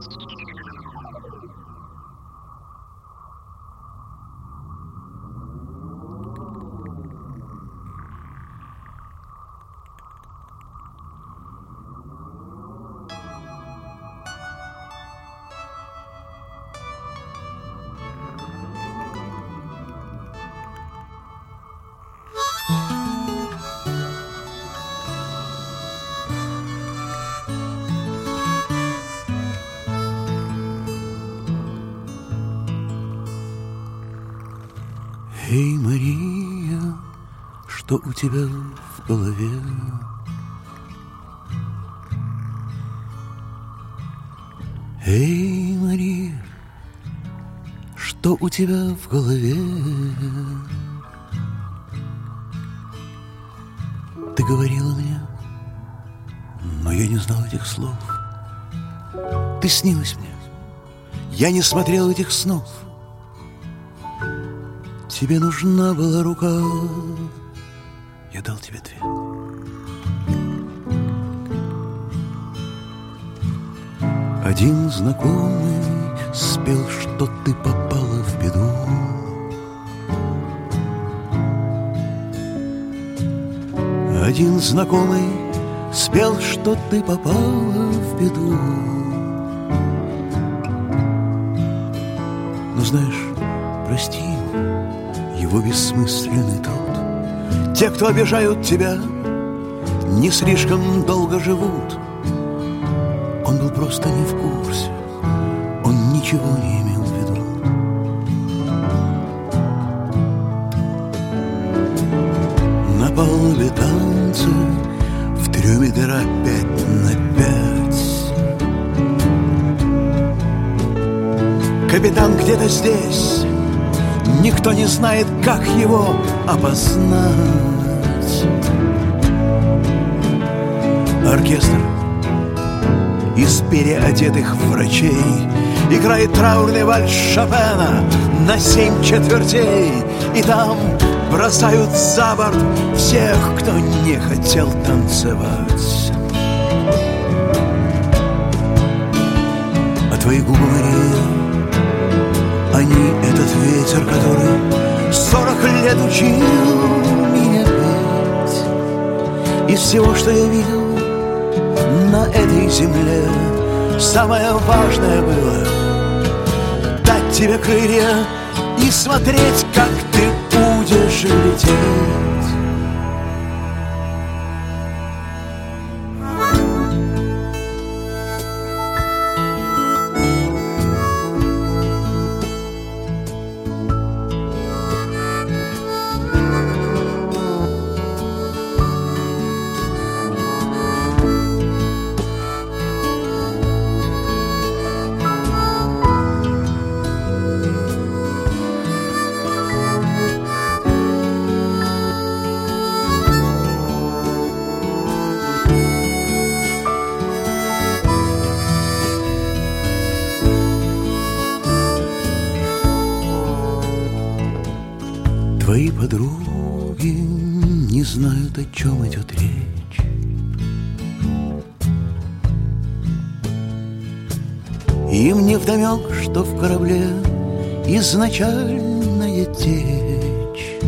Эй, Мария, что у тебя в голове? Эй, Мария, что у тебя в голове? Ты говорила мне, но я не знал этих слов. Ты снилась мне, я не смотрел этих снов. Тебе нужна была рука, я дал тебе две. Один знакомый спел, что ты попала в беду. Один знакомый спел, что ты попала в беду. Но знаешь, прости его бессмысленный труд. Те, кто обижают тебя, не слишком долго живут. Он был просто не в курсе, он ничего не имел в виду. На палубе танцы, в трюме дыра 5/5. Капитан где-то здесь, никто не знает, как его опознать. Оркестр из переодетых врачей играет траурный вальс Шопена на 7/4. И там бросают за борт всех, кто не хотел танцевать. А твои губы, Мария, они этот ветер, который 40 лет учил меня петь. Из всего, что я видел на этой земле, самое важное было дать тебе крылья и смотреть, как ты будешь лететь. Твои подруги не знают, о чем идет речь. Им невдомек, что в корабле изначальная течь.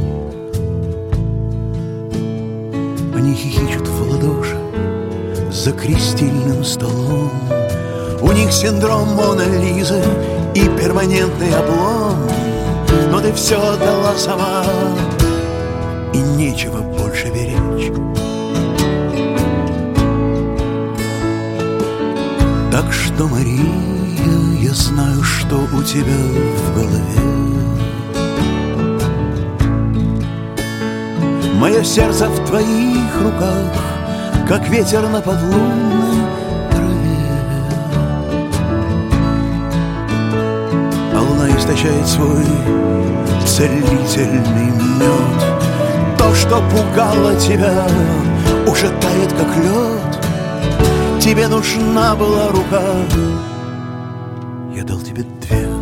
Они хихичут в ладоши за крестильным столом. У них синдром Моны Лизы и перманентный облом. Но ты все дала сама, и нечего больше беречь. Так что, Мария, я знаю, что у тебя в голове. Мое сердце в твоих руках, как ветер на подлунной траве. А луна источает свой целительный мед. То, что пугало тебя, уже тает, как лед. Тебе нужна была рука, я дал тебе две.